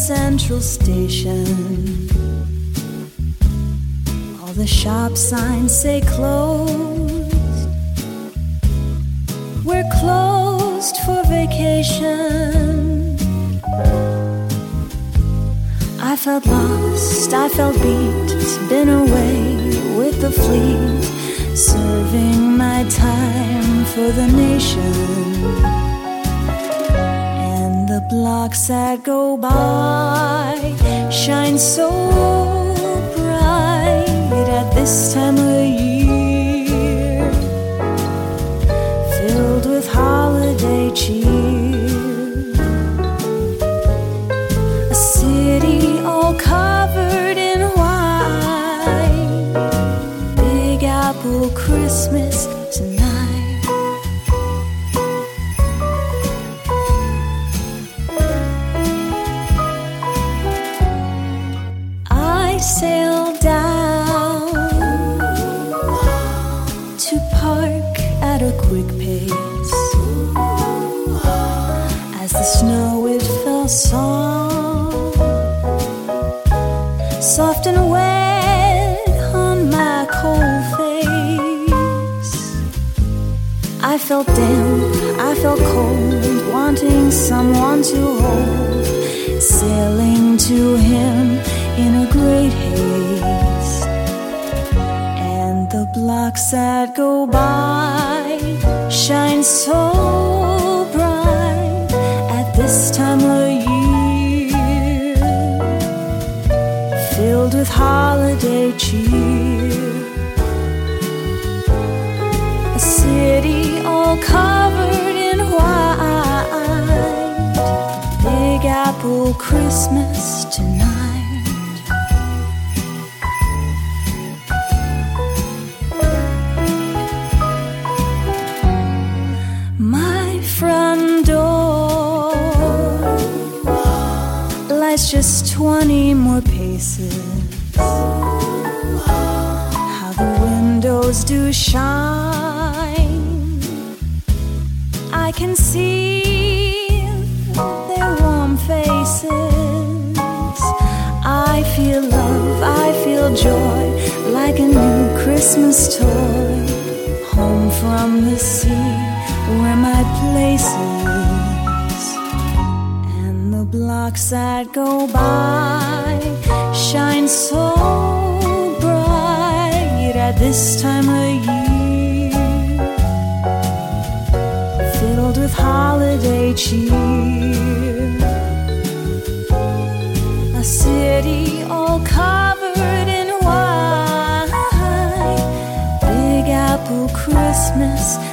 Central Station. All the shop signs say closed. We're closed for vacation. I felt lost, I felt beat, been away with the fleet, serving my time for the nation. And the blocks that go by shine so bright at this time of year, filled with holiday cheer. A city all covered in white, Big Apple Christmas tonight. I sailed down to park at a quick pace as the snow it fell soft and wet on my cold face. I felt damp, I felt cold, wanting someone to hold, sailing to him in a great haste. And the blocks that go by shine so bright at this time of year, filled with holiday cheer. A city all covered in white, Big Apple Christmas tonight. My front door lies just 20 more paces. How the windows do shine, I can see their warm faces. I feel love, I feel joy, like a new Christmas toy, home from the sea where my place is. And the blocks that go by shine so bright at this time of year, filled with holiday cheer. A city all covered in white, Big Apple Christmas